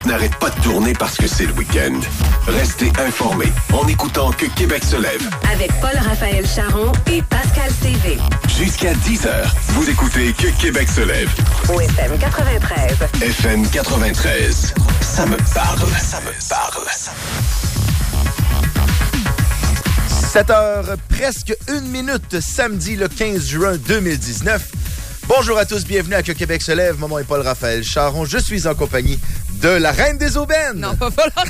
n'arrête pas de tourner parce que c'est le week-end. Restez informés en écoutant Que Québec se lève. Avec Paul-Raphaël Charon et Pascal CV. Jusqu'à 10h, vous écoutez Que Québec se lève. Au FM 93. FM 93. Ça me parle, ça me parle. 7h, presque 1 minute, samedi le 15 juin 2019. Bonjour à tous, bienvenue à Que Québec se lève. Mon nom est Paul-Raphaël Charon. Je suis en compagnie de la Reine des Aubaines. Non, pas falloir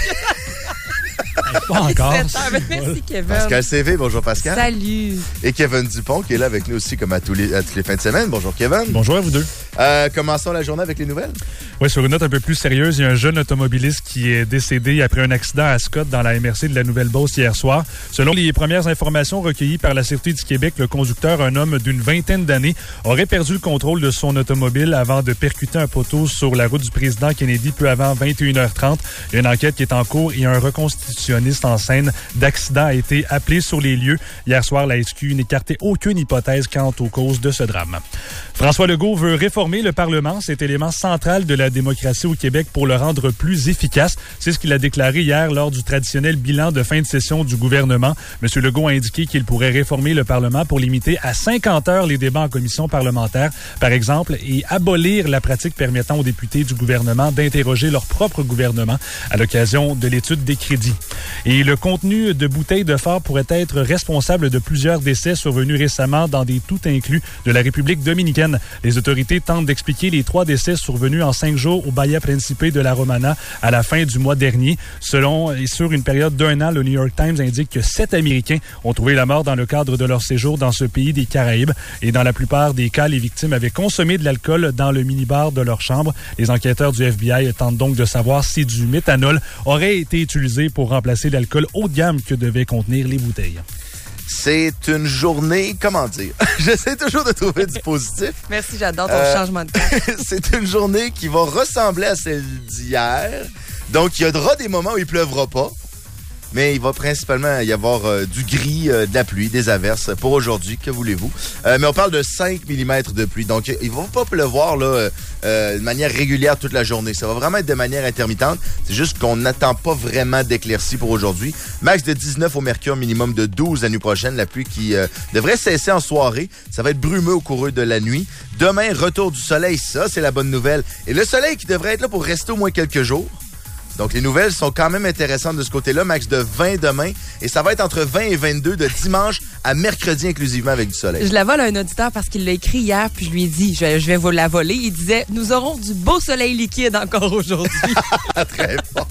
Pas encore. Merci, Kevin. Pascal CV, bonjour Pascal. Salut. Et Kevin Dupont qui est là avec nous aussi comme à toutes les fins de semaine. Bonjour Kevin. Bonjour à vous deux. Commençons la journée avec les nouvelles. Oui, sur une note un peu plus sérieuse, il y a un jeune automobiliste qui est décédé après un accident à Scott dans la MRC de la Nouvelle-Beauce hier soir. Selon les premières informations recueillies par la Sûreté du Québec, le conducteur, un homme d'une vingtaine d'années, aurait perdu le contrôle de son automobile avant de percuter un poteau sur la route du président Kennedy peu avant 21h30. Il y a une enquête qui est en cours et un reconstitutionniste en scène d'accident a été appelé sur les lieux. Hier soir, la SQ n'écartait aucune hypothèse quant aux causes de ce drame. François Legault veut réformer le Parlement, cet élément central de la démocratie au Québec pour le rendre plus efficace. C'est ce qu'il a déclaré hier lors du traditionnel bilan de fin de session du gouvernement. M. Legault a indiqué qu'il pourrait réformer le Parlement pour limiter à 50 heures les débats en commission parlementaire, par exemple, et abolir la pratique permettant aux députés du gouvernement d'interroger leur propre gouvernement à l'occasion de l'étude des crédits. Et le contenu de bouteilles de phare pourrait être responsable de plusieurs décès survenus récemment dans des tout inclus de la République dominicaine. Les autorités tentent d'expliquer les 3 décès survenus en 5 jours au Bahia Principe de la Romana à la fin du mois dernier. Selon et sur une période d'1 an, le New York Times indique que 7 Américains ont trouvé la mort dans le cadre de leur séjour dans ce pays des Caraïbes. Et dans la plupart des cas, les victimes avaient consommé de l'alcool dans le minibar de leur chambre. Les enquêteurs du FBI tentent donc de savoir si du méthanol aurait été utilisé pour remplacer l'alcool haut de gamme que devaient contenir les bouteilles. C'est une journée, comment dire? J'essaie toujours de trouver du positif. Merci, j'adore ton changement de temps. C'est une journée qui va ressembler à celle d'hier. Donc, il y aura des moments où il pleuvra pas. Mais il va principalement y avoir du gris, de la pluie, des averses pour aujourd'hui. Que voulez-vous? Mais on parle de 5 mm de pluie. Donc, il ne va pas pleuvoir là, de manière régulière toute la journée. Ça va vraiment être de manière intermittente. C'est juste qu'on n'attend pas vraiment d'éclaircies pour aujourd'hui. Max de 19 au mercure, minimum de 12 la nuit prochaine. La pluie qui devrait cesser en soirée. Ça va être brumeux au cours de la nuit. Demain, retour du soleil. Ça, c'est la bonne nouvelle. Et le soleil qui devrait être là pour rester au moins quelques jours. Donc, les nouvelles sont quand même intéressantes de ce côté-là. Max de 20 demain. Et ça va être entre 20 et 22 de dimanche à mercredi inclusivement avec du soleil. Je la vole à un auditeur parce qu'il l'a écrit hier, puis je lui ai dit, je vais vous la voler. Il disait, nous aurons du beau soleil liquide encore aujourd'hui. Très fort.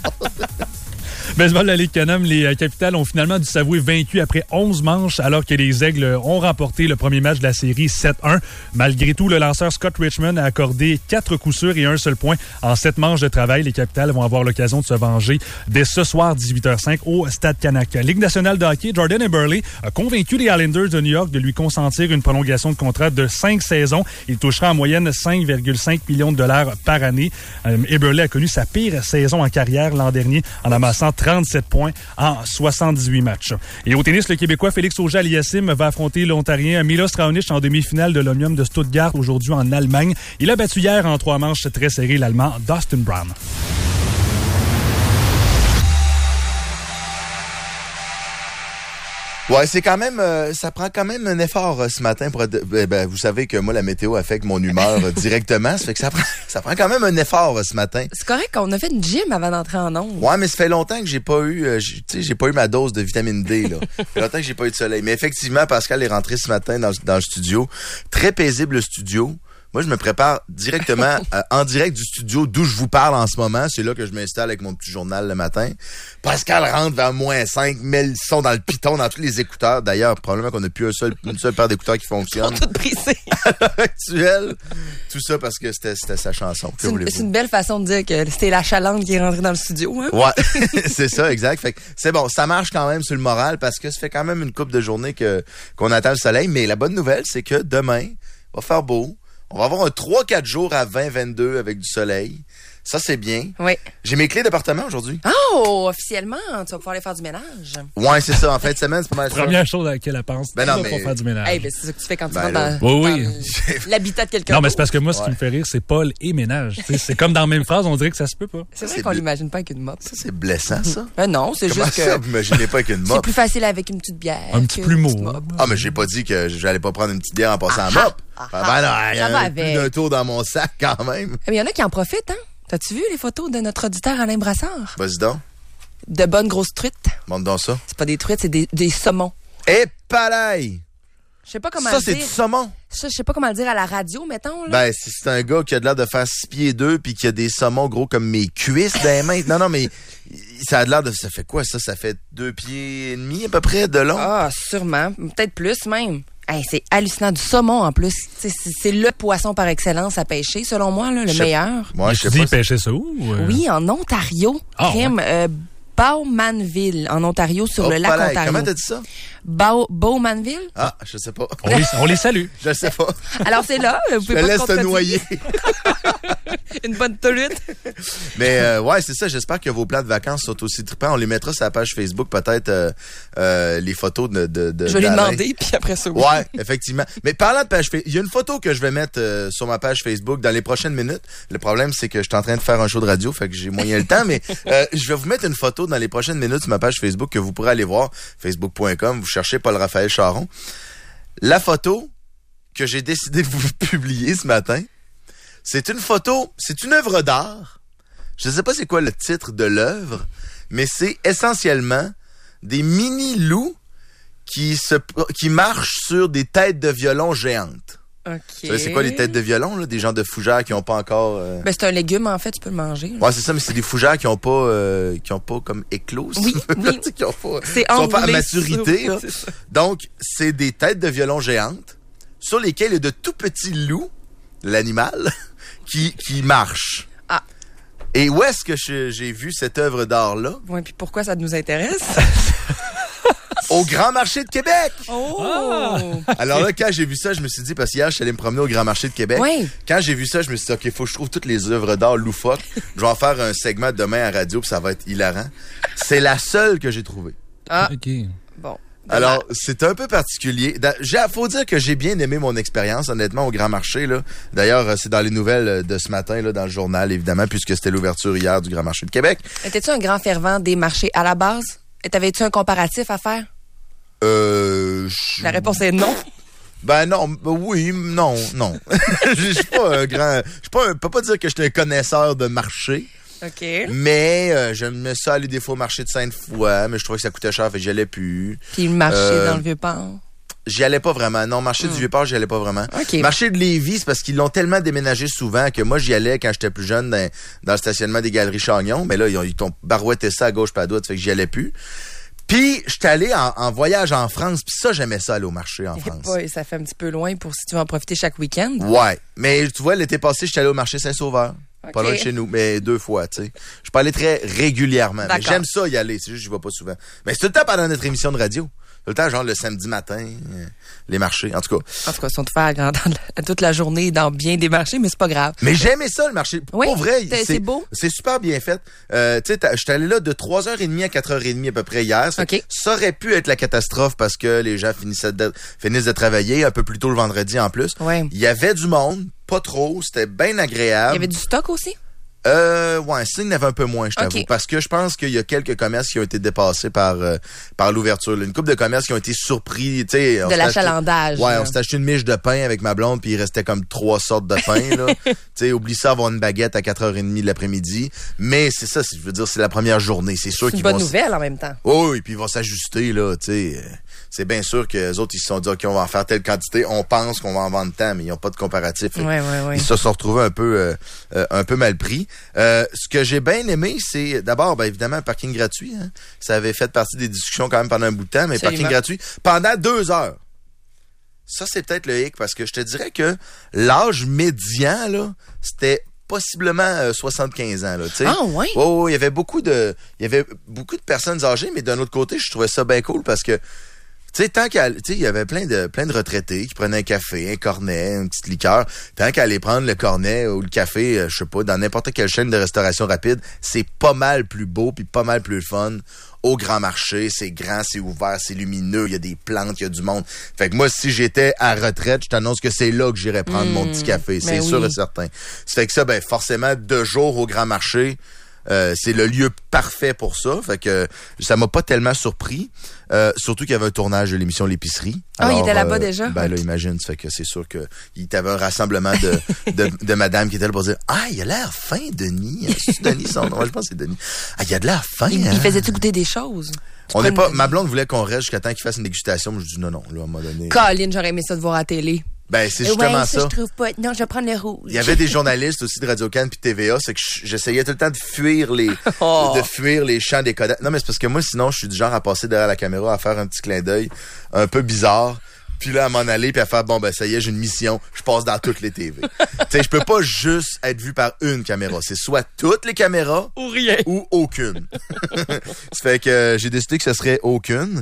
Baseball de la Ligue Canam, les Capitals ont finalement dû s'avouer vaincus après 11 manches alors que les Aigles ont remporté le premier match de la série 7-1. Malgré tout, le lanceur Scott Richmond a accordé 4 coups sûrs et un seul point en 7 manches de travail. Les Capitals vont avoir l'occasion de se venger dès ce soir 18h05 au Stade Canac. Ligue nationale de hockey, Jordan Eberle a convaincu les Islanders de New York de lui consentir une prolongation de contrat de 5 saisons. Il touchera en moyenne 5,5 millions de dollars par année. Eberle a connu sa pire saison en carrière l'an dernier en amassant 37 points en 78 matchs. Et au tennis, le Québécois Félix Auger-Aliassime va affronter l'Ontarien Milos Raonic en demi-finale de l'Omnium de Stuttgart aujourd'hui en Allemagne. Il a battu hier en 3 manches très serrées l'Allemand Dustin Brown. Ouais, c'est quand même, ça prend quand même un effort ce matin pour être, vous savez que moi, la météo affecte mon humeur directement. Ça fait que ça prend quand même un effort ce matin. C'est correct qu'on a fait une gym avant d'entrer en ondes. Ouais, mais ça fait longtemps que j'ai pas eu, j'ai pas eu ma dose de vitamine D, là. Ça fait longtemps que j'ai pas eu de soleil. Mais effectivement, Pascal est rentré ce matin dans le studio. Très paisible le studio. Moi, je me prépare directement en direct du studio d'où je vous parle en ce moment. C'est là que je m'installe avec mon petit journal le matin. Pascal rentre vers -5, met le son dans le piton, dans tous les écouteurs. D'ailleurs, probablement qu'on n'a plus une seule paire d'écouteurs qui fonctionne. Ils sont tous brisés. À l'heure actuelle. Tout ça parce que c'était sa chanson. C'est une belle façon de dire que c'était la chalandre qui est rentrée dans le studio. Hein? Ouais, c'est ça, exact. Fait que c'est bon, ça marche quand même sur le moral parce que ça fait quand même une couple de journées qu'on attend le soleil. Mais la bonne nouvelle, c'est que demain, va faire beau. On va avoir un 3-4 jours à 20-22 avec du soleil. Ça, c'est bien. Oui. J'ai mes clés d'appartement aujourd'hui. Oh, officiellement, tu vas pouvoir aller faire du ménage. Ouais, c'est ça. En fin de semaine, c'est pas mal ça. Première chose à laquelle elle pense, Ben non, c'est mais- pour faire du ménage. Hey, ben, c'est ça que tu fais quand tu Ben rentres là. dans, Oui, dans l'habitat de quelqu'un Non, mais d'autre. c'est parce que moi, ce qui me fait rire, c'est Paul et ménage. Tu sais, c'est comme dans la même phrase, on dirait que ça se peut pas. C'est vrai c'est qu'on bleu. l'imagine pas avec une mop. Ça, c'est blessant, ça. Non, c'est Comment juste ça, que vous imaginez pas avec une c'est mop? plus facile avec une petite bière. Un petit que plumeau. une petite mop. Ah, mais j'ai pas dit que j'allais pas prendre une petite bière en passant en mop. Ben non, il y Ça va a plus avec. d'un tour dans mon sac quand même. Mais il y en a qui en profitent, hein? T'as-tu vu les photos de notre auditeur Alain Brassard? Vas-y donc, De bonnes grosses truites. montre donc ça. C'est pas des truites, c'est des saumons. Et pareil! Je sais pas comment Ça, le c'est dire. du saumon. Ça, je sais pas comment le dire à la radio, mettons, là. Ben, si c'est un gars qui a de l'air de faire 6 pieds 2 puis qui a des saumons gros comme mes cuisses dans les mains. Non, mais ça a de l'air de... Ça fait quoi, ça? Ça fait 2 pieds et demi à peu près de long? Ah, sûrement. Peut-être plus, même. Hey, c'est hallucinant. Du saumon, en plus. C'est le poisson par excellence à pêcher, selon moi, là, le Je sais- meilleur. Moi, je Tu sais dis, pas. il pêchait ça où? Oui, en Ontario. Ah, Crime, Bowmanville, en Ontario, sur Oh, le lac palais. Ontario. Comment t'as dit ça? Bowmanville? Ah, je sais pas. On les salue. Je sais pas. Alors, c'est là. Vous Je pouvez te pas laisse te contredire. noyer. Une bonne tolute. Mais ouais, c'est ça. J'espère que vos plans de vacances sont aussi trippants. On les mettra sur la page Facebook, peut-être les photos de Je vais lui d'Alain. demander, puis après ça, oui. Ouais, effectivement. Mais parlant de page Facebook, il y a une photo que je vais mettre sur ma page Facebook dans les prochaines minutes. Le problème, c'est que je suis en train de faire un show de radio, fait que j'ai moyen le temps, mais je vais vous mettre une photo dans les prochaines minutes sur ma page Facebook que vous pourrez aller voir, facebook.com, vous cherchez Paul-Raphaël Charon. La photo que j'ai décidé de vous publier ce matin, c'est une photo, c'est une œuvre d'art. Je sais pas c'est quoi le titre de l'œuvre, mais c'est essentiellement des mini-loups qui marchent sur des têtes de violon géantes. OK. Tu sais, c'est quoi les têtes de violon, là? Des gens de fougères qui ont pas encore... Ben, c'est un légume, en fait, tu peux le manger. là. Ouais, c'est ça, mais c'est des fougères qui ont pas comme éclos. Oui, oui. Qui ont pas, C'est sont pas à enroulé maturité, sur- là. c'est ça. Donc, c'est des têtes de violon géantes sur lesquelles il y a de tout petits loups, l'animal, qui marchent. Ah. Et où est-ce que j'ai vu cette œuvre d'art-là? Ouais, puis pourquoi ça nous intéresse? Au Grand Marché de Québec! Oh! Alors là, quand j'ai vu ça, je me suis dit, parce qu'hier, je suis allé me promener au Grand Marché de Québec. Oui. Quand j'ai vu ça, je me suis dit, OK, faut que je trouve toutes les œuvres d'art loufoques. Je vais en faire un segment demain à radio, puis ça va être hilarant. C'est la seule que j'ai trouvée. Ah, OK. bon. Alors, c'est un peu particulier. Faut dire que j'ai bien aimé mon expérience, honnêtement, au Grand Marché, là. D'ailleurs, c'est dans les nouvelles de ce matin, là, dans le journal, évidemment, puisque c'était l'ouverture hier du Grand Marché de Québec. Étais-tu un grand fervent des marchés à la base? Et t'avais-tu un comparatif à faire? La réponse est non. Ben non, oui, non. Je suis pas un grand... Je peux pas dire que je suis un connaisseur de marché. OK. Mais je me suis allé des fois au marché de Sainte-Foy, mais je trouvais que ça coûtait cher, fait que j'y allais plus. Puis le marché dans le Vieux-Port. J'y allais pas vraiment. Non, marché du Vieux-Port, j'y allais pas vraiment. OK. Marché de Lévis, c'est parce qu'ils l'ont tellement déménagé souvent que moi, j'y allais quand j'étais plus jeune dans le stationnement des Galeries Chagnon. Mais là, ils t'ont barouetté ça à gauche pas à droite, fait que j'y allais plus. Puis, j'étais allé en voyage en France, puis ça, j'aimais ça aller au marché en France. Et ça fait un petit peu loin pour si tu veux en profiter chaque week-end. Ouais, mais tu vois, l'été passé, j'étais allé au marché Saint-Sauveur. OK. Pas loin de chez nous, mais 2 fois, tu sais. Je peux aller très régulièrement, mais D'accord. j'aime ça y aller, c'est juste que j'y vais pas souvent. Mais c'est tout le temps pendant notre émission de radio. Tout le temps, genre le samedi matin, les marchés, en tout cas. En tout cas, ils sont faire toute la journée dans bien des marchés, mais c'est pas grave. Mais j'aimais ça, le marché. Oui, Pour vrai, c'est beau. C'est super bien fait. Tu sais, j'étais allé là de 3h30 à 4h30 à peu près hier. OK. Ça aurait pu être la catastrophe parce que les gens finissent de travailler un peu plus tôt le vendredi en plus. Ouais. Il y avait du monde, pas trop, c'était bien agréable. Il y avait du stock aussi? Ouais, ça, il y en avait un peu moins, je t'avoue. OK. Parce que je pense qu'il y a quelques commerces qui ont été dépassés par l'ouverture. Là. Une couple de commerces qui ont été surpris, tu sais. De l'achalandage. Ouais, là. on s'est acheté une miche de pain avec ma blonde, puis il restait comme 3 sortes de pain, là. Tu sais, oublie ça, avoir une baguette à 4h30 de l'après-midi. Mais c'est ça, je veux dire, c'est la première journée. C'est sûr C'est qu'ils une bonne vont... nouvelle en même temps. Oh, oui, puis ils vont s'ajuster, là, tu sais. C'est bien sûr que les autres, ils se sont dit, OK, on va en faire telle quantité. On pense qu'on va en vendre tant, mais ils n'ont pas de comparatif. Ouais. Ils se sont retrouvés un peu mal pris. Ce que j'ai bien aimé, c'est d'abord, ben, évidemment, un parking gratuit. Hein. Ça avait fait partie des discussions quand même pendant un bout de temps, mais Absolument. parking gratuit pendant 2 heures. Ça, c'est peut-être le hic, parce que je te dirais que l'âge médian, là, c'était possiblement 75 ans, là, tu sais. Ah, ouais? Oh, il y avait beaucoup de personnes âgées, mais d'un autre côté, je trouvais ça bien cool parce que Tu sais, tant qu'à, tu sais, il y avait plein de retraités qui prenaient un café, un cornet, une petite liqueur. Tant qu'à aller prendre le cornet ou le café, je sais pas, dans n'importe quelle chaîne de restauration rapide, c'est pas mal plus beau puis pas mal plus fun. Au Grand Marché, c'est grand, c'est ouvert, c'est lumineux, il y a des plantes, il y a du monde. Fait que moi, si j'étais à retraite, je t'annonce que c'est là que j'irais prendre mon petit café. C'est sûr et certain. Ça fait que ça, ben, forcément, 2 jours au Grand Marché, c'est le lieu parfait pour ça. Fait que ça m'a pas tellement surpris. Surtout qu'il y avait un tournage de l'émission L'épicerie. Ah, il était là-bas déjà? Ben là, imagine. Ça fait que c'est sûr que il t'avait un rassemblement de madame qui était là pour dire « Ah, il a l'air fin, Denis. » C'est Denis son nom? Je pense que c'est Denis. Ah, il a de l'air fin, Il faisait-tu goûter des choses? Ma blonde voulait qu'on reste jusqu'à temps qu'il fasse une dégustation. Mais je dis non, là, à un moment donné. Colin, j'aurais aimé ça de voir à la télé. Ben, c'est justement ça. Je trouve pas. Non, je vais prendre le rouge. Il y avait des journalistes aussi de Radio-Can puis TVA, c'est que j'essayais tout le temps de fuir les champs des codettes. Non, mais c'est parce que moi, sinon, je suis du genre à passer derrière la caméra, à faire un petit clin d'œil un peu bizarre, puis là, à m'en aller puis à faire, bon, ben, ça y est, j'ai une mission, je passe dans toutes les TV. Tu sais, je peux pas juste être vu par une caméra. C'est soit toutes les caméras ou rien. Ou aucune. Ça fait que j'ai décidé que ce serait aucune.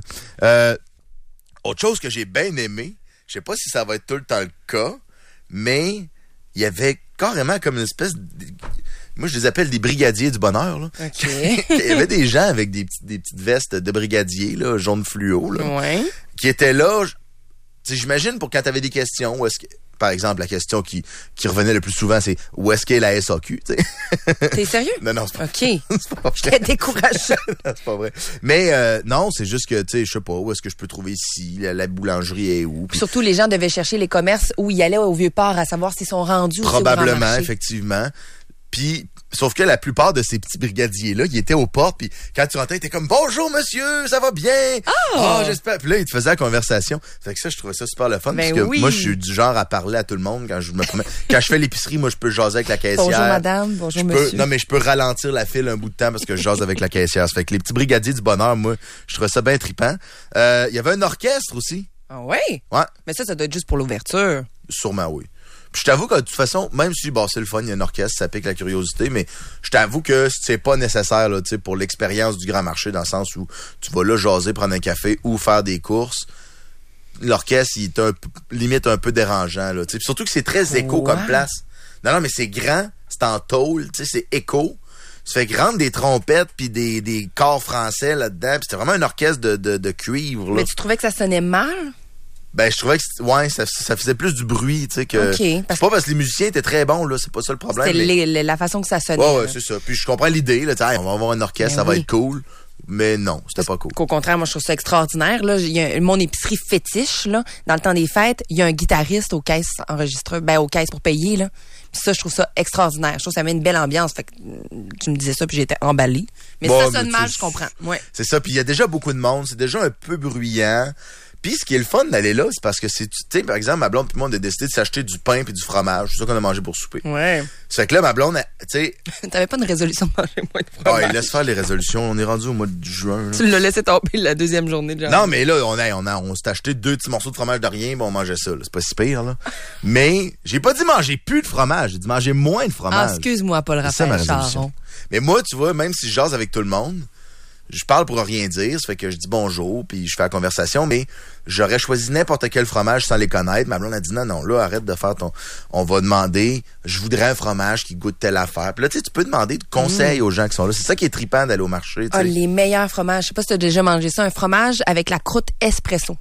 Autre chose que j'ai bien aimé, je sais pas si ça va être tout le temps le cas, mais il y avait carrément comme une espèce moi, je les appelle des brigadiers du bonheur, là. OK. Il y avait des gens avec des petites vestes de brigadiers, là, jaune fluo, là. Ouais. Qui étaient là, j'imagine, pour quand t'avais des questions, où est-ce que, par exemple, la question qui revenait le plus souvent, c'est où est-ce qu'est la SAQ, tu sais? T'es sérieux? Non, c'est pas OK. c'est pas vrai. J'étais découragée. Non, c'est pas vrai. Mais non, c'est juste que, tu sais, je sais pas, où est-ce que je peux trouver ici, la boulangerie est où. Puis surtout, les gens devaient chercher les commerces où ils allaient au Vieux-Port à savoir s'ils sont rendus probablement, au Grand Marché. effectivement. Puis, sauf que la plupart de ces petits brigadiers-là, ils étaient aux portes, puis quand tu rentrais, ils étaient comme « Bonjour, monsieur, ça va bien? » Ah, j'espère. Puis là, ils te faisaient la conversation. Fait que ça, je trouvais ça super le fun, parce que moi, je suis du genre à parler à tout le monde quand je me promène. Quand je fais l'épicerie, moi, je peux jaser avec la caissière. Bonjour, madame. Bonjour, monsieur. Non, mais je peux ralentir la file un bout de temps parce que je jase avec la caissière. Ça fait que les petits brigadiers du bonheur, moi, je trouvais ça bien trippant. Il y avait un orchestre aussi. Ah ouais? Ouais. Mais ça doit être juste pour l'ouverture. Sûrement, oui. Puis je t'avoue que de toute façon, même si c'est le fun, il y a un orchestre, ça pique la curiosité, mais je t'avoue que c'est pas nécessaire là, pour l'expérience du Grand Marché, dans le sens où tu vas là jaser, prendre un café ou faire des courses. L'orchestre, il est limite un peu dérangeant. Là, puis surtout que c'est très écho comme place. Non, mais c'est grand, c'est en tôle, c'est écho. Ça fait que rentre des trompettes puis des corps français là-dedans. Puis c'était vraiment un orchestre de cuivre. Là. Mais tu trouvais que ça sonnait mal? Ben, je trouvais que ça faisait plus du bruit, tu sais, que. Okay, c'est pas parce que les musiciens étaient très bons, là, c'est pas ça le problème. C'était la façon que ça sonnait. Ouais, c'est ça. Puis je comprends l'idée, là, tu sais, on va avoir un orchestre, ça va être cool. Mais non, c'était pas cool. Qu'au contraire, moi, je trouve ça extraordinaire. Là, il y a mon épicerie fétiche, là, dans le temps des fêtes, il y a un guitariste aux caisses enregistreuses, aux caisses pour payer, là. Puis ça, je trouve ça extraordinaire. Je trouve que ça met une belle ambiance. Fait que tu me disais ça, puis j'étais emballée. Mais si ça sonne mal, je comprends. Ouais. C'est ça. Puis il y a déjà beaucoup de monde. C'est déjà un peu bruyant. Puis ce qui est le fun d'aller là, c'est parce que tu sais, par exemple, ma blonde et moi, on a décidé de s'acheter du pain puis du fromage. C'est ça qu'on a mangé pour souper. Ouais. Ça fait que là, ma blonde, tu sais. T'avais pas une résolution de manger moins de fromage. Ouais, laisse faire les résolutions. On est rendu au mois de juin. Là. Tu l'as laissé tomber la deuxième journée de janvier. Non, mais là, on s'est acheté 2 petits morceaux de fromage de rien, bon, on mangeait ça. Là. C'est pas si pire, là. Mais j'ai pas dit manger plus de fromage. J'ai dit manger moins de fromage. Ah, excuse-moi, Paul-Raphaël Charon. Mais moi, tu vois, même si je jase avec tout le monde, je parle pour rien dire, ça fait que je dis bonjour, puis je fais la conversation, mais j'aurais choisi n'importe quel fromage sans les connaître. Ma blonde a dit non, là, arrête de faire on va demander, je voudrais un fromage qui goûte telle affaire. Puis là, tu sais, tu peux demander de conseils aux gens qui sont là. C'est ça qui est trippant d'aller au marché. Tu sais. Les meilleurs fromages. Je sais pas si tu as déjà mangé ça, un fromage avec la croûte espresso.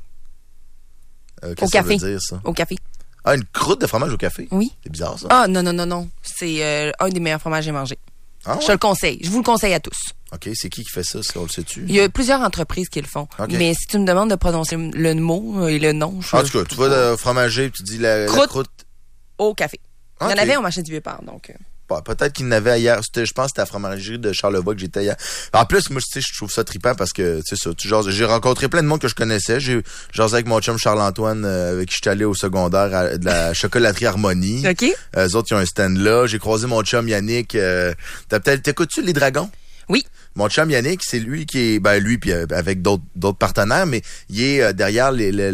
Qu'est-ce que ça veut dire, ça? Au café. Ah, une croûte de fromage au café? Oui. C'est bizarre, ça. Ah, non. C'est un des meilleurs fromages que j'ai mangé. Ah, ouais? Je te le conseille. Je vous le conseille à tous. OK, c'est qui fait ça, on le sait-tu? Il y a plusieurs entreprises qui le font. Okay. Mais si tu me demandes de prononcer le mot et le nom, En tout cas, tu vas de fromager, tu dis la croûte au café. Okay. Il y en avait au marché du Vieux-Port, donc. Bon, peut-être qu'il y en avait ailleurs. Je pense que c'était à la fromagerie de Charlevoix que j'étais hier. En plus, moi, tu sais, je trouve ça trippant parce que, tu sais ça, j'ai rencontré plein de monde que je connaissais. J'ai jasé avec mon chum Charles-Antoine, avec qui j'étais allé au secondaire de la chocolaterie Harmonie. OK. Eux autres, ils ont un stand là. J'ai croisé mon chum Yannick. T'écoutes-tu Les Dragons? Oui. Mon chum Yannick, c'est lui qui est, lui puis avec d'autres partenaires, mais il est derrière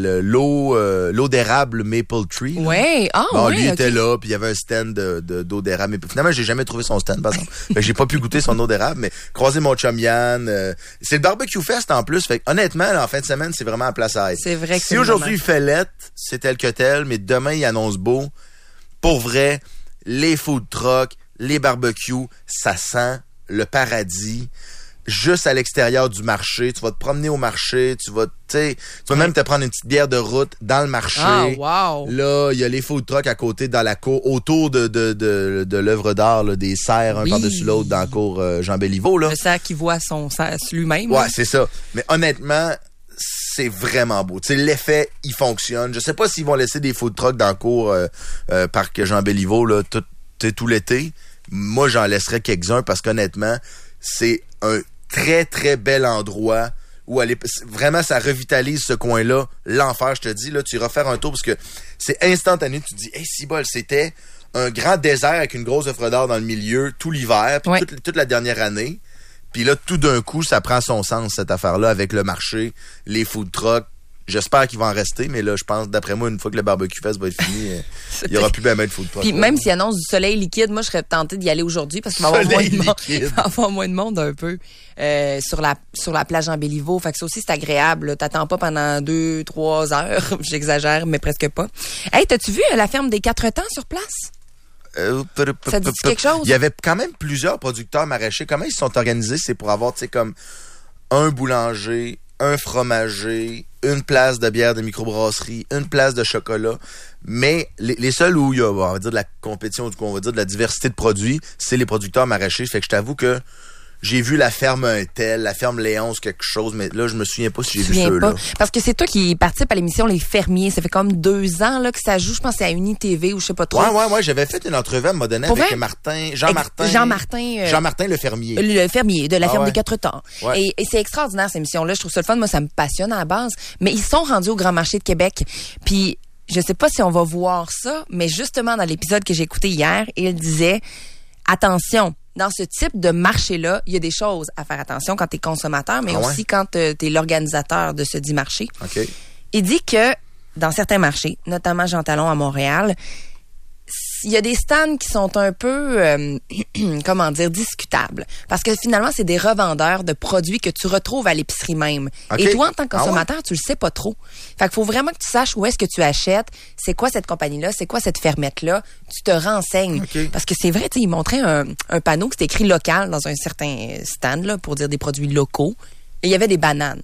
l'eau d'érable Maple Tree. Ouais, Lui était là, puis il y avait un stand d'eau d'érable. Mais finalement, j'ai jamais trouvé son stand, par exemple. Fait que j'ai pas pu goûter son eau d'érable, mais croiser mon chum Yann. C'est le barbecue fest en plus. Fait que, honnêtement, là, en fin de semaine, c'est vraiment à place à être. C'est vrai que si aujourd'hui il fait lettre, c'est tel que tel, mais demain il annonce beau. Pour vrai, les food trucks, les barbecues, ça sent le paradis. Juste à l'extérieur du marché, tu vas te promener au marché, tu vas même te prendre une petite bière de route dans le marché. Ah, wow. Là, il y a les food trucks à côté dans la cour, autour de l'œuvre d'art, là, des serres un par-dessus l'autre dans la cour Jean Béliveau. Là. Le cerf qui voit son cerf lui-même. Ouais, c'est ça. Mais honnêtement, c'est vraiment beau. Tu sais, l'effet, il fonctionne. Je sais pas s'ils vont laisser des food trucks dans le cour parc Jean Béliveau là, tout l'été. Moi, j'en laisserais quelques-uns parce qu'honnêtement, c'est un très, très bel endroit où vraiment, ça revitalise ce coin-là. L'enfer, je te dis, là, tu iras faire un tour parce que c'est instantané. Tu te dis, hey, si bol, c'était un grand désert avec une grosse œuvre d'art dans le milieu tout l'hiver, puis toute la dernière année. Puis là, tout d'un coup, ça prend son sens, cette affaire-là, avec le marché, les food trucks. J'espère qu'il va en rester, mais là, je pense, d'après moi, une fois que le barbecue fest va être fini, il y aura plus bien de food truck. Puis même s'il annonce du soleil liquide, moi, je serais tentée d'y aller aujourd'hui parce qu'il va y avoir moins de monde un peu sur la plage en Béliveau. Fait que ça aussi, c'est agréable. Là. T'attends pas pendant 2-3 heures. J'exagère, mais presque pas. Hey, t'as-tu vu la ferme des 4 temps sur place? Ça dit quelque chose? Il y avait quand même plusieurs producteurs maraîchers. Comment ils se sont organisés? C'est pour avoir, tu sais, comme un boulanger, un fromager, une place de bière de microbrasserie, une place de chocolat. Mais les seuls où il y a, on va dire, de la compétition, ou on va dire de la diversité de produits, c'est les producteurs maraîchers. Fait que je t'avoue que j'ai vu la ferme Untel, la ferme Léonce, quelque chose, mais là, je me souviens pas si j'ai vu ceux-là. Parce que c'est toi qui participe à l'émission Les Fermiers. Ça fait comme 2 ans là, que ça joue, je pense, c'est à UniTV ou je sais pas trop. Ouais. J'avais fait une entrevue à un moment donné avec Jean-Martin le fermier. Le fermier de la ferme des 4 temps. Ouais. Et c'est extraordinaire, cette émission-là. Je trouve ça le fun. Moi, ça me passionne à la base. Mais ils sont rendus au Grand Marché de Québec. Puis, je sais pas si on va voir ça, mais justement, dans l'épisode que j'ai écouté hier, il disait, attention, dans ce type de marché-là, il y a des choses à faire attention quand tu es consommateur, mais aussi quand tu es l'organisateur de ce dit marché. Okay. Il dit que dans certains marchés, notamment Jean Talon à Montréal, il y a des stands qui sont un peu, discutables. Parce que finalement, c'est des revendeurs de produits que tu retrouves à l'épicerie même. Okay. Et toi, en tant que consommateur, tu le sais pas trop. Fait qu'il faut vraiment que tu saches où est-ce que tu achètes, c'est quoi cette compagnie-là, c'est quoi cette fermette-là. Tu te renseignes. Okay. Parce que c'est vrai, tu sais, il montrait un panneau qui c'était écrit local dans un certain stand, là, pour dire des produits locaux. Et il y avait des bananes.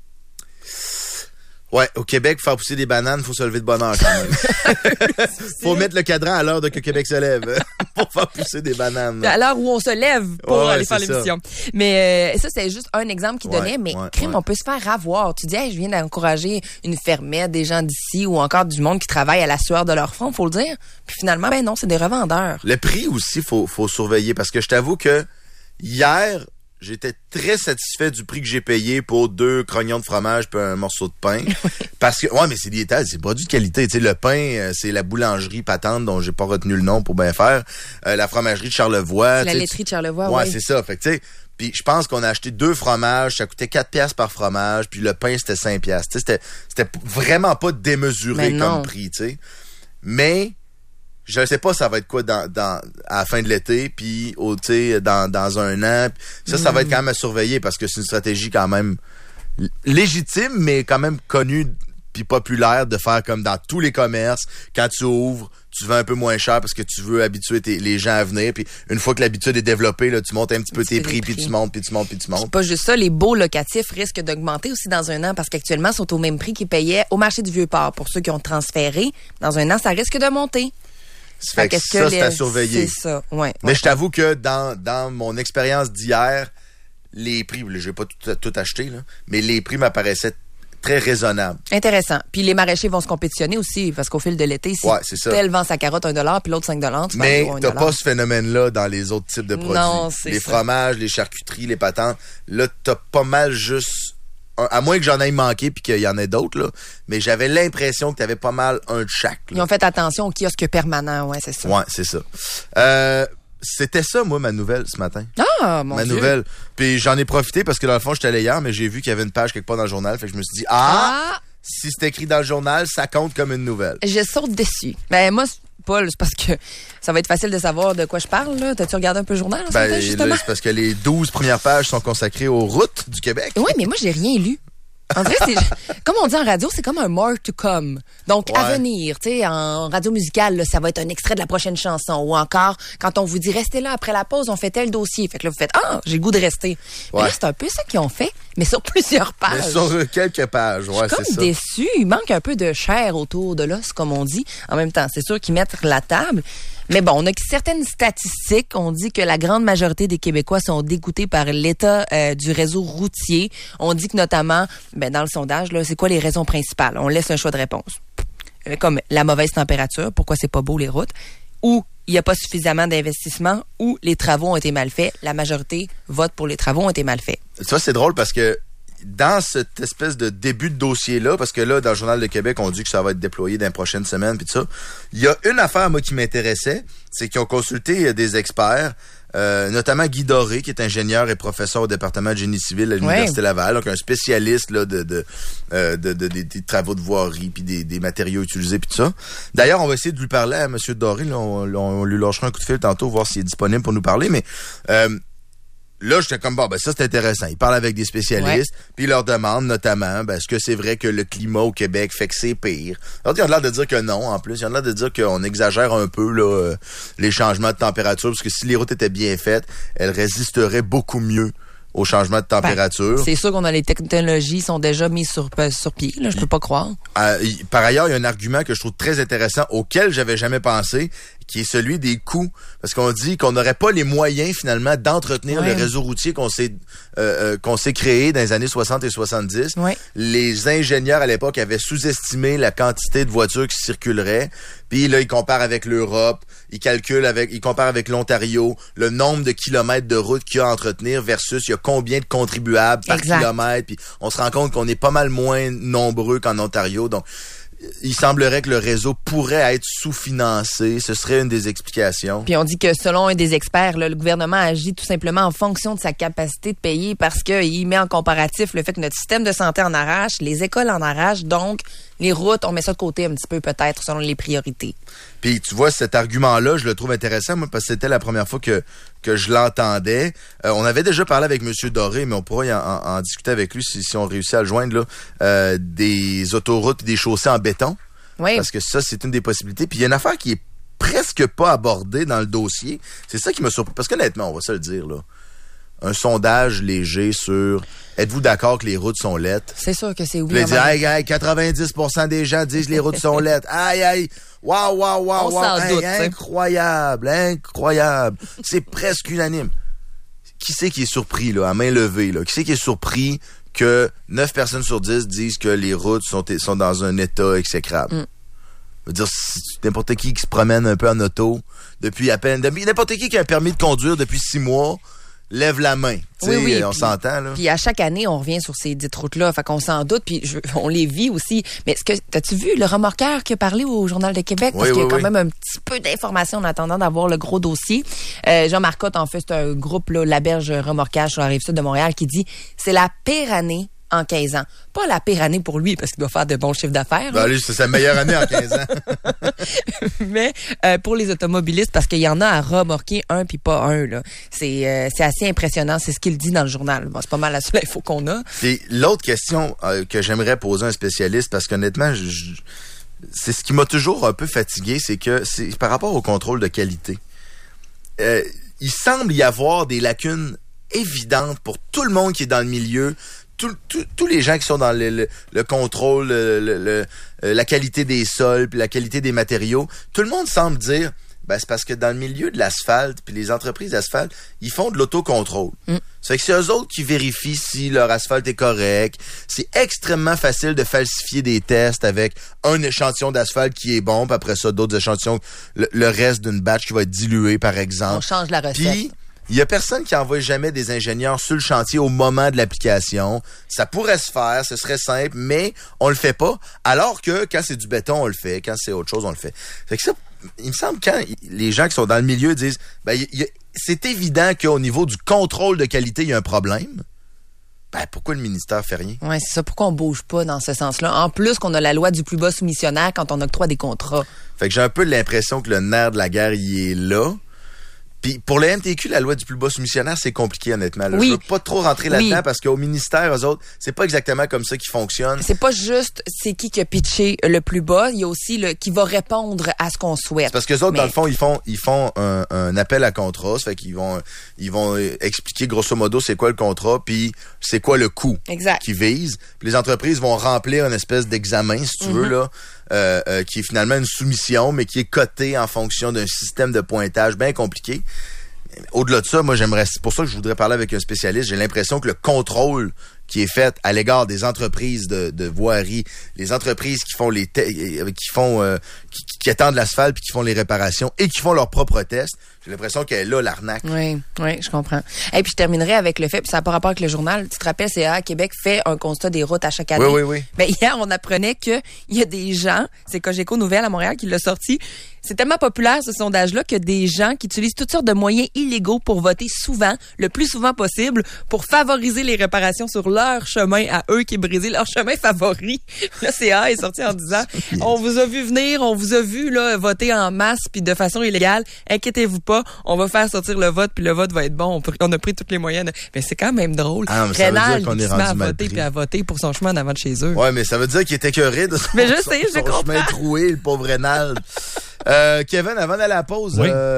Ouais, au Québec, faire pousser des bananes, faut se lever de bonne heure quand même. Faut mettre le cadran à l'heure que Québec se lève pour faire pousser des bananes. À l'heure où on se lève pour aller faire l'émission. Mais ça, c'est juste un exemple qu'il donnait. Mais crime, on peut se faire avoir. Tu dis, hey, je viens d'encourager une fermette, des gens d'ici ou encore du monde qui travaille à la sueur de leur front, faut le dire. Puis finalement, ben non, c'est des revendeurs. Le prix aussi, faut surveiller parce que je t'avoue que hier, j'étais très satisfait du prix que j'ai payé pour 2 crognons de fromage puis un morceau de pain. Parce que, mais c'est des produits de qualité. Tu sais, le pain, c'est la boulangerie patente dont j'ai pas retenu le nom pour bien faire. La fromagerie de Charlevoix. La laiterie de Charlevoix, ouais. C'est ça. Fait que, tu sais, puis je pense qu'on a acheté 2 fromages, ça coûtait 4$ par fromage, puis le pain, c'était 5$. Tu sais, c'était vraiment pas démesuré comme prix, tu sais. Mais je sais pas ça va être quoi à la fin de l'été puis dans un an. Ça va être quand même à surveiller parce que c'est une stratégie quand même légitime mais quand même connue puis populaire de faire comme dans tous les commerces. Quand tu ouvres, tu vends un peu moins cher parce que tu veux habituer les gens à venir. Puis une fois que l'habitude est développée, là, tu montes un petit peu tes prix, puis tu montes. C'est pas juste ça, les baux locatifs risquent d'augmenter aussi dans un an parce qu'actuellement, ils sont au même prix qu'ils payaient au marché du Vieux-Port. Pour ceux qui ont transféré, dans un an, ça risque de monter. Fait que ça, c'est à surveiller. C'est ça, ouais. Mais je t'avoue que dans mon expérience d'hier, les prix, je vais pas tout acheter, là, mais les prix m'apparaissaient très raisonnables. Intéressant. Puis les maraîchers vont se compétitionner aussi, parce qu'au fil de l'été, si tel vend sa carotte $1, puis l'autre $5, tu mais t'as pas ce phénomène-là dans les autres types de produits. Non, c'est les fromages, les charcuteries, les patentes. Là, t'as pas mal juste... à moins que j'en aille manqué puis qu'il y en ait d'autres, là. Mais j'avais l'impression que t'avais pas mal un de chaque. Là. Ils ont fait attention au kiosque permanent, ouais, c'est ça. Ouais, c'est ça. c'était ça, moi, ma nouvelle ce matin. Ah, mon Ma Dieu. nouvelle. Puis j'en ai profité parce que dans le fond, j'étais allé hier, mais j'ai vu qu'il y avait une page quelque part dans le journal. Fait que je me suis dit, si c'est écrit dans le journal, ça compte comme une nouvelle. Je saute dessus. Ben, moi, Paul, c'est parce que ça va être facile de savoir de quoi je parle, là. T'as-tu regardé un peu le journal, ce matin, justement? Là, c'est parce que les 12 premières pages sont consacrées aux routes du Québec. Oui, mais moi, j'ai rien lu. En vrai, comme on dit en radio, c'est comme un more to come. Donc, à venir, tu sais, en radio musicale, là, ça va être un extrait de la prochaine chanson. Ou encore, quand on vous dit, restez là après la pause, on fait tel dossier. Fait que là, vous faites, j'ai le goût de rester. Mais là, c'est un peu ça qu'ils ont fait, mais sur plusieurs pages. Mais sur quelques pages, ouais, c'est ça. Je suis comme déçue. Il manque un peu de chair autour de l'os, comme on dit. En même temps, c'est sûr qu'ils mettent la table. Mais bon, on a certaines statistiques. On dit que la grande majorité des Québécois sont dégoûtés par l'état du réseau routier. On dit que notamment, dans le sondage, là, c'est quoi les raisons principales? On laisse un choix de réponse. Comme la mauvaise température, pourquoi c'est pas beau les routes, ou il n'y a pas suffisamment d'investissement, ou les travaux ont été mal faits. La majorité vote pour les travaux ont été mal faits. Ça, c'est drôle parce que dans cette espèce de début de dossier-là, parce que là, dans le Journal de Québec, on dit que ça va être déployé dans les prochaines semaines, puis tout ça, il y a une affaire, moi, qui m'intéressait, c'est qu'ils ont consulté des experts, notamment Guy Doré, qui est ingénieur et professeur au département de génie civil à l'Université Laval, donc un spécialiste là, des travaux de voirie, puis des matériaux utilisés, puis tout ça. D'ailleurs, on va essayer de lui parler à M. Doré, là, on lui lâchera un coup de fil tantôt, voir s'il est disponible pour nous parler, mais... là, j'étais comme, ça, c'est intéressant. Ils parlent avec des spécialistes, puis ils leur demandent notamment, est-ce que c'est vrai que le climat au Québec fait que c'est pire? Alors, ils ont l'air de dire que non, en plus. Ils ont l'air de dire qu'on exagère un peu là, les changements de température, parce que si les routes étaient bien faites, elles résisteraient beaucoup mieux au changement de température. C'est sûr qu'on a les technologies sont déjà mises sur pied, là, je peux pas croire. Par ailleurs, il y a un argument que je trouve très intéressant, auquel j'avais jamais pensé, qui est celui des coûts. Parce qu'on dit qu'on n'aurait pas les moyens, finalement, d'entretenir le réseau routier qu'on s'est créé dans les années 60 et 70. Les ingénieurs, à l'époque, avaient sous-estimé la quantité de voitures qui circuleraient. Puis là, ils comparent avec l'Europe, ils comparent avec l'Ontario, le nombre de kilomètres de route qu'il y a à entretenir versus il y a combien de contribuables par kilomètre. Puis on se rend compte qu'on est pas mal moins nombreux qu'en Ontario. Donc, il semblerait que le réseau pourrait être sous-financé. Ce serait une des explications. Puis on dit que selon un des experts, là, le gouvernement agit tout simplement en fonction de sa capacité de payer parce qu'il met en comparatif le fait que notre système de santé en arrache, les écoles en arrachent, donc les routes, on met ça de côté un petit peu peut-être selon les priorités. Puis tu vois, cet argument-là, je le trouve intéressant, moi, parce que c'était la première fois que je l'entendais. On avait déjà parlé avec M. Doré, mais on pourra en discuter avec lui si on réussit à le joindre, là, des autoroutes et des chaussées en béton. Oui. Parce que ça, c'est une des possibilités. Puis il y a une affaire qui est presque pas abordée dans le dossier. C'est ça qui m'a surpris. Parce qu'honnêtement, on va se le dire, là. Un sondage léger sur êtes-vous d'accord que les routes sont laides? C'est sûr que c'est oui. Puis il dit, 90% des gens disent que les routes sont laides. Aïe, wow, incroyable. C'est presque unanime. Qui c'est qui est surpris, là, à main levée, là? Qui c'est qui est surpris que 9 personnes sur 10 disent que les routes sont dans un état exécrable? Je veux dire, n'importe qui se promène un peu en auto n'importe qui a un permis de conduire depuis 6 mois, lève la main. Oui, on s'entend, là. Puis à chaque année, on revient sur ces dites routes-là. Fait qu'on s'en doute, puis on les vit aussi. Mais t'as-tu vu le remorqueur qui a parlé au Journal de Québec? Parce qu'il y a quand même un petit peu d'informations en attendant d'avoir le gros dossier. Jean Marcotte, en fait, c'est un groupe, là, La Berge Remorquage sur la Rive-Sud de Montréal, qui dit c'est la pire année en 15 ans. Pas la pire année pour lui, parce qu'il doit faire de bons chiffres d'affaires. Lui, c'est sa meilleure année en 15 ans. Mais pour les automobilistes, parce qu'il y en a à remorquer un puis pas un, là. C'est assez impressionnant. C'est ce qu'il dit dans le journal. Bon, c'est pas mal la seule info qu'on a. Et l'autre question que j'aimerais poser à un spécialiste, parce qu'honnêtement, c'est ce qui m'a toujours un peu fatigué, c'est que c'est par rapport au contrôle de qualité. Il semble y avoir des lacunes évidentes pour tout le monde qui est dans le milieu. Tous les gens qui sont dans le contrôle, la qualité des sols, puis la qualité des matériaux, tout le monde semble dire, c'est parce que dans le milieu de l'asphalte, puis les entreprises d'asphalte, ils font de l'autocontrôle. Ça fait que c'est eux autres qui vérifient si leur asphalte est correct. C'est extrêmement facile de falsifier des tests avec un échantillon d'asphalte qui est bon, puis après ça, d'autres échantillons, le reste d'une batch qui va être dilué, par exemple. On change la recette. Puis, il y a personne qui envoie jamais des ingénieurs sur le chantier au moment de l'application. Ça pourrait se faire, ce serait simple, mais on le fait pas. Alors que quand c'est du béton, on le fait. Quand c'est autre chose, on le fait. Fait que ça, il me semble quand les gens qui sont dans le milieu disent, c'est évident qu'au niveau du contrôle de qualité, il y a un problème. Pourquoi le ministère fait rien? Oui, c'est ça. Pourquoi on bouge pas dans ce sens-là? En plus qu'on a la loi du plus bas soumissionnaire quand on octroie des contrats. Fait que j'ai un peu l'impression que le nerf de la guerre, il est là. Puis pour le MTQ, la loi du plus bas soumissionnaire, c'est compliqué, honnêtement. Là. Oui. Je veux pas trop rentrer là-dedans parce qu'au ministère, eux autres, c'est pas exactement comme ça qu'ils fonctionnent. C'est pas juste c'est qui a pitché le plus bas, il y a aussi qui va répondre à ce qu'on souhaite. C'est parce que les autres, dans le fond, ils font un appel à contrat. Ça fait qu'ils vont expliquer grosso modo c'est quoi le contrat, puis c'est quoi le coût qu'ils visent. Puis les entreprises vont remplir une espèce d'examen, si tu veux, là. Qui est finalement une soumission, mais qui est cotée en fonction d'un système de pointage bien compliqué. Au-delà de ça, moi, c'est pour ça que je voudrais parler avec un spécialiste. J'ai l'impression que le contrôle qui est fait à l'égard des entreprises de voirie, les entreprises qui font qui étendent l'asphalte puis qui font les réparations et qui font leurs propres tests, j'ai l'impression qu'elle est là, l'arnaque. Oui, je comprends. Et puis je terminerai avec le fait, puis ça n'a pas rapport avec le journal, tu te rappelles, CA Québec fait un constat des routes à chaque année. Oui. Ben, hier, on apprenait qu'il y a des gens, c'est Cogeco Nouvelle à Montréal qui l'a sorti, c'est tellement populaire ce sondage-là que des gens qui utilisent toutes sortes de moyens illégaux pour voter souvent, le plus souvent possible, pour favoriser les réparations sur leur chemin à eux qui est brisé, leur chemin favori. Là, CA est sorti en disant, on vous a vu venir, on vous a vu là voter en masse puis de façon illégale. Inquiétez-vous pas, on va faire sortir le vote puis le vote va être bon. On a pris tous les moyens. Mais c'est quand même drôle. Rénal qui se met à voter puis à voter pour son chemin en avant de chez eux. Ouais, mais ça veut dire qu'il est écœuré de son chemin troué, le pauvre Rénal. Kevin, avant d'aller à la pause,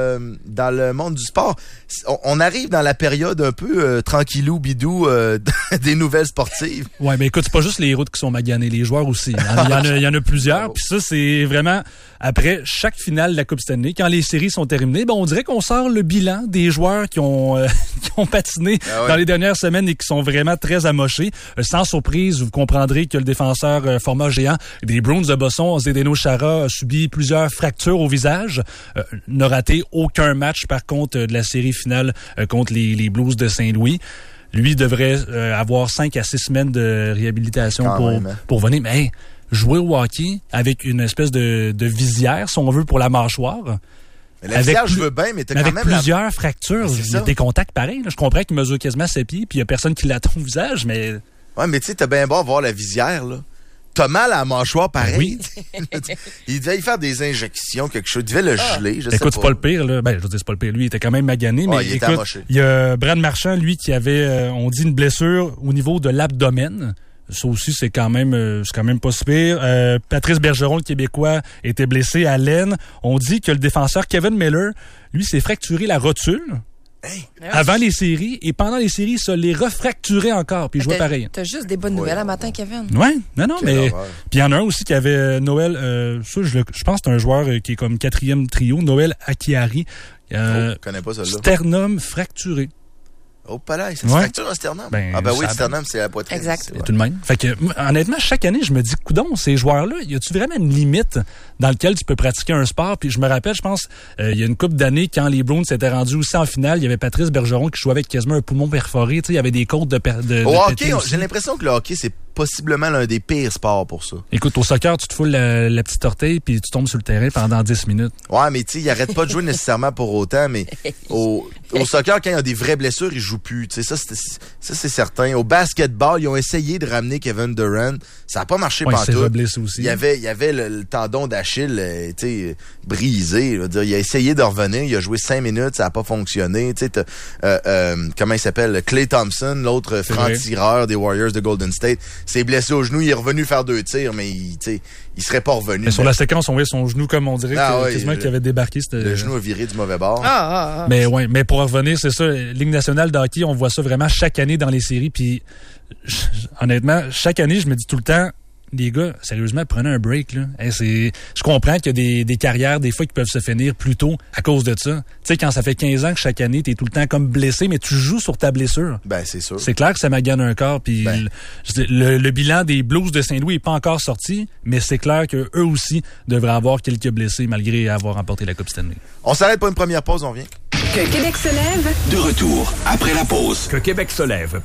dans le monde du sport, on arrive dans la période un peu tranquillou bidou des nouvelles sportives. Ouais, mais écoute, c'est pas juste les routes qui sont maganées, les joueurs aussi. Il y en a plusieurs. Puis ça, c'est vraiment après chaque finale de la Coupe Stanley, quand les séries sont terminées, on dirait qu'on sort le bilan des joueurs qui ont patiné dans les dernières semaines et qui sont vraiment très amochés. Sans surprise, vous comprendrez que le défenseur format géant des Bruins de Boston, Zdeno Chara, a subi plusieurs fractures au visage. N'a raté aucun match, par contre, de la série finale contre les Blues de Saint-Louis. Lui devrait avoir 5 à 6 semaines de réhabilitation pour venir. Mais jouer au hockey avec une espèce de visière, si on veut, pour la mâchoire. Mais la visière, je veux bien, mais t'as quand même plusieurs fractures. Il y a des contacts pareils. Là. Je comprends qu'il mesure quasiment 7 pieds, puis il y a personne qui l'attend au visage, mais... Ouais, mais tu sais, t'as bien beau voir la visière, là. T'as mal à la mâchoire, pareil. Oui. Il devait y faire des injections, quelque chose. Il devait le geler, je sais pas. Écoute, c'est pas le pire, là. Je veux dire, c'est pas le pire. Lui, il était quand même magané, mais il était amoché. Il y a Brad Marchand, lui, qui avait, on dit, une blessure au niveau de l'abdomen. Ça aussi, c'est quand même pas si pire. Patrice Bergeron, le Québécois, était blessé à l'aine. On dit que le défenseur Kevin Miller, lui, s'est fracturé la rotule. Avant les séries, et pendant les séries, ça les refracturait encore, puis il jouait pareil. T'as juste des bonnes nouvelles à matin, Kevin. Oui, non, mais... Puis il y en a un aussi qui avait Noël, ça, je pense que c'est un joueur qui est comme 4e trio, Noël Akiari. Je connais pas celle-là. Sternum fracturé. Oh, pas là, ça se fracture un sternum. Oui, le sternum, c'est la poitrine. Exact. Tout de même. Fait que, honnêtement, chaque année, je me dis, coudonc, ces joueurs-là, y a-tu vraiment une limite dans laquelle tu peux pratiquer un sport? Puis je me rappelle, je pense, il y a une couple d'années, quand les Bruins s'étaient rendus aussi en finale, il y avait Patrice Bergeron qui jouait avec quasiment un poumon perforé. Tu sais, il y avait des côtes de au hockey, j'ai l'impression que le hockey, c'est possiblement l'un des pires sports pour ça. Écoute, au soccer, tu te foules la petite orteille puis tu tombes sur le terrain pendant 10 minutes. Ouais, mais tu sais, ils arrêtent pas de jouer nécessairement pour autant, mais au soccer, quand il y a des vraies blessures, ils jouent plus. Tu sais, ça, c'est certain. Au basketball, ils ont essayé de ramener Kevin Durant. Ça a pas marché pantoute. Aussi. Il y avait le tendon d'Achille, tu sais, brisé. Il a essayé de revenir. Il a joué 5 minutes. Ça a pas fonctionné. Tu sais, comment il s'appelle? Clay Thompson, l'autre franc-tireur des Warriors de Golden State, s'est blessé au genou. Il est revenu faire 2 tirs, mais il serait pas revenu. Mais sur la séquence, on voit son genou, comme on dirait, quasiment qu'il avait débarqué. Le genou a viré du mauvais bord. Mais pour revenir, c'est ça, Ligue nationale de hockey, on voit ça vraiment chaque année dans les séries. Puis, honnêtement, chaque année, je me dis tout le temps, les gars, sérieusement, prenez un break, là. Je comprends qu'il y a des carrières, des fois, qui peuvent se finir plus tôt à cause de ça. Tu sais, quand ça fait 15 ans que chaque année, t'es tout le temps comme blessé, mais tu joues sur ta blessure. Ben, c'est sûr. C'est clair que ça magane un corps, puis le bilan des Blues de Saint-Louis est pas encore sorti, mais c'est clair qu'eux aussi devraient avoir quelques blessés malgré avoir remporté la Coupe Stanley. On s'arrête pour une première pause, on revient. Que Québec se lève. De retour après la pause. Que Québec se lève